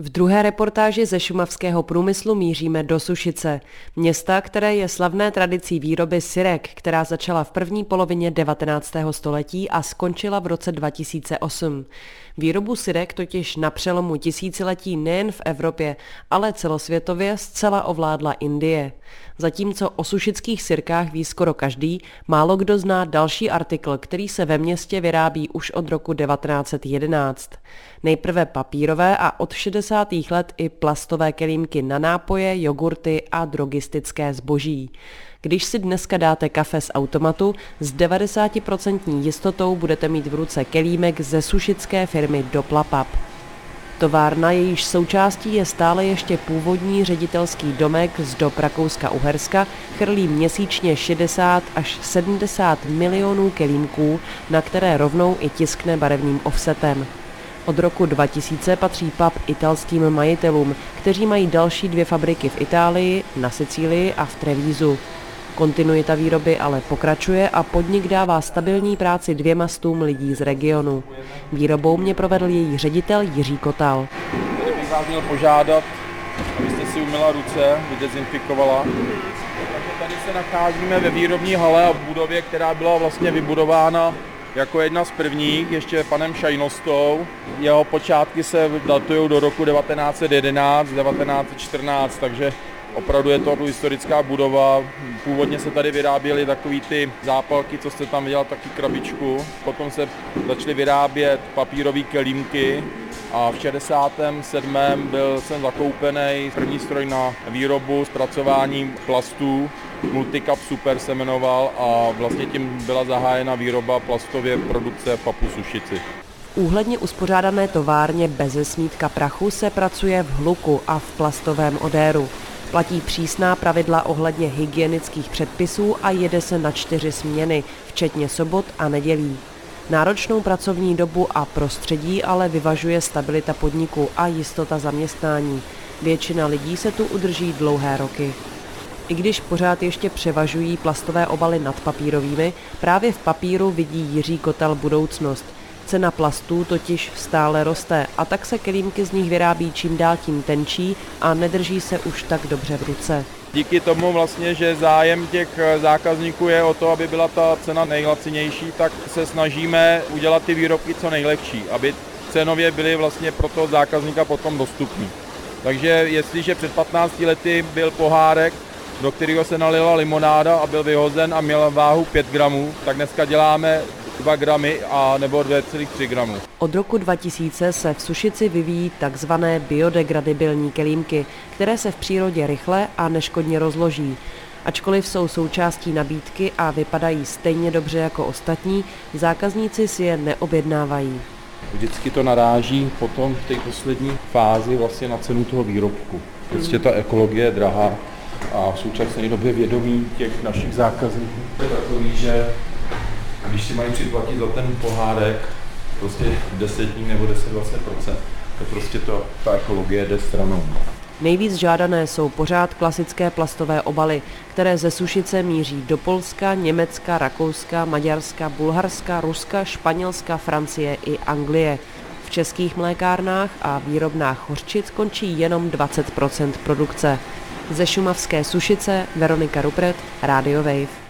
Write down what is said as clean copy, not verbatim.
V druhé reportáži ze šumavského průmyslu míříme do Sušice, města, které je slavné tradicí výroby syrek, která začala v první polovině 19. století a skončila v roce 2008. Výrobu syrek totiž na přelomu tisíciletí nejen v Evropě, ale celosvětově zcela ovládla Indie. Zatímco o sušických syrkách ví skoro každý, málo kdo zná další artikl, který se ve městě vyrábí už od roku 1911. Nejprve papírové a od 60. let i plastové kelímky na nápoje, jogurty a drogistické zboží. Když si dneska dáte kafe z automatu, s 90% jistotou budete mít v ruce kelímek ze sušické firmy Doplapap. Továrna, jejíž součástí je stále ještě původní ředitelský domek z dob Rakouska-Uherska, chrlí měsíčně 60 až 70 milionů kelímků, na které rovnou i tiskne barevným offsetem. Od roku 2000 patří pub italským majitelům, kteří mají další 2 fabriky v Itálii, na Sicílii a v Trevísu. Kontinuita výroby ale pokračuje a podnik dává stabilní práci 200 lidí z regionu. Výrobou mě provedl její ředitel Jiří Kotal. Tady bych vás měl požádat, abyste si umyla ruce, vydezinfikovala. Takže tady se nacházíme ve výrobní hale a v budově, která byla vlastně vybudována jako jedna z prvních, ještě panem Šajnostou. Jeho počátky se datují do roku 1911, 1914, takže opravdu je to historická budova. Původně se tady vyráběly takový ty zápalky, co jste tam viděl, taky krabičku. Potom se začaly vyrábět papírové kelímky a v 67. jsem zakoupený první stroj na výrobu, zpracování plastů. Multicap Super se jmenoval a vlastně tím byla zahájena výroba plastové produkce v Papu Sušici. V úhledně uspořádané továrně beze smítka prachu se pracuje v hluku a v plastovém odéru. Platí přísná pravidla ohledně hygienických předpisů a jede se na 4 směny, včetně sobot a nedělí. Náročnou pracovní dobu a prostředí ale vyvažuje stabilita podniku a jistota zaměstnání. Většina lidí se tu udrží dlouhé roky. I když pořád ještě převažují plastové obaly nad papírovými, právě v papíru vidí Jiří Kotal budoucnost. Cena plastů totiž stále roste a tak se kelímky z nich vyrábí čím dál tím tenčí a nedrží se už tak dobře v ruce. Díky tomu vlastně, že zájem těch zákazníků je o to, aby byla ta cena nejlacinější, tak se snažíme udělat ty výrobky co nejlehčí, aby cenově byly vlastně pro toho zákazníka potom dostupný. Takže jestliže před 15 lety byl pohárek, do kterého se nalila limonáda a byl vyhozen a měl váhu 5 gramů, tak dneska děláme 2 gramy a nebo 2,3 gramů. Od roku 2000 se v Sušici vyvíjí takzvané biodegradibilní kelímky, které se v přírodě rychle a neškodně rozloží. Ačkoliv jsou součástí nabídky a vypadají stejně dobře jako ostatní, zákazníci si je neobjednávají. Vždycky to naráží potom v té poslední fázi vlastně na cenu toho výrobku. Prostě ta ekologie je drahá a v současné době vědomí těch našich zákazníků je takový, že když si mají připlatit za ten pohárek prostě 10 nebo 10-20%, tak prostě ta ekologie jde stranou. Nejvíc žádané jsou pořád klasické plastové obaly, které ze Sušice míří do Polska, Německa, Rakouska, Maďarska, Bulharska, Ruska, Španělska, Francie i Anglie. V českých mlékárnách a výrobnách hořčic končí jenom 20% produkce. Ze šumavské Sušice Veronika Rupret, Radio Wave.